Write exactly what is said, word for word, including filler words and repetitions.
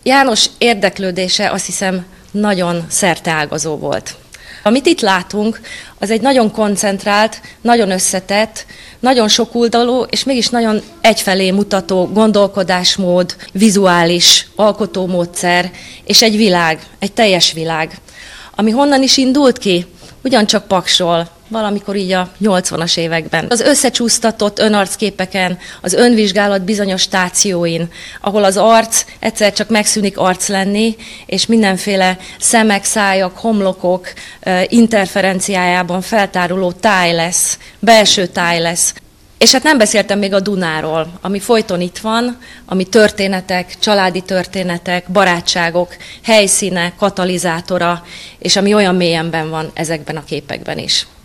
János érdeklődése, azt hiszem, nagyon szerteágazó volt. Amit itt látunk, az egy nagyon koncentrált, nagyon összetett, nagyon sokoldalú, és mégis nagyon egyfelé mutató gondolkodásmód, vizuális alkotómódszer, és egy világ, egy teljes világ, ami honnan is indult ki? Ugyancsak Paksról, valamikor így a nyolcvanas években. Az összecsúsztatott önarcképeken, az önvizsgálat bizonyos stációin, ahol az arc egyszer csak megszűnik arc lenni, és mindenféle szemek, szájak, homlokok interferenciájában feltáruló táj lesz, belső táj lesz. És hát nem beszéltem még a Dunáról, ami folyton itt van, ami történetek, családi történetek, barátságok, helyszíne, katalizátora, és ami olyan mélyen benn van ezekben a képekben is.